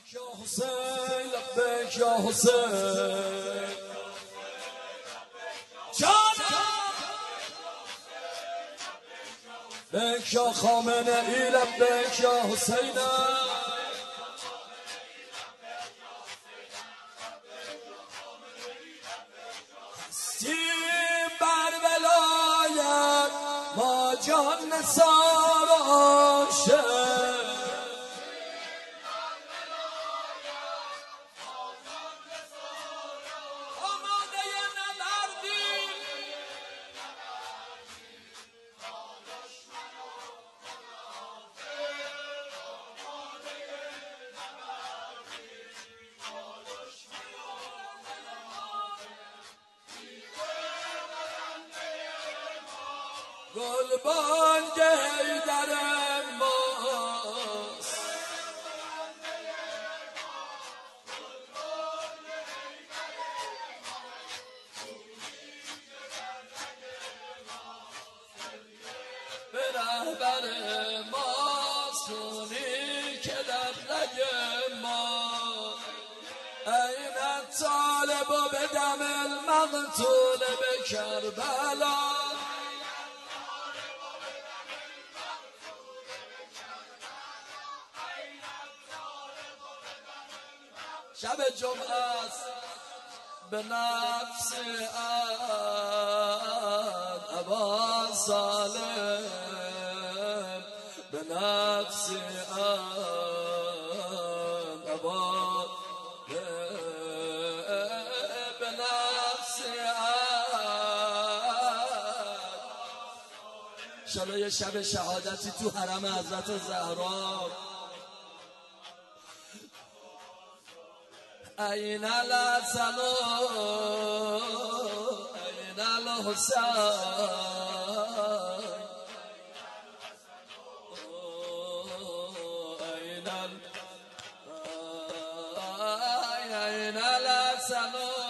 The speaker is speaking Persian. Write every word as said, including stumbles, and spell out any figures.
یا حسین لبیک یا حسین جانم لبیک یا خامنه ای لبیک یا حسین هستیم بر ولایت ما جان نثار عاشق گلبانگ حیدر ماست به رهبر ماست خونی که در رگ ما این طالب و به دم المقتول به کربلا شب جمعه است به نفس ابا سالم به نفس ابا به نفس انشالله یه شب شهادتی تو حرم حضرت زهرا این الحسن این الحسین این الحسن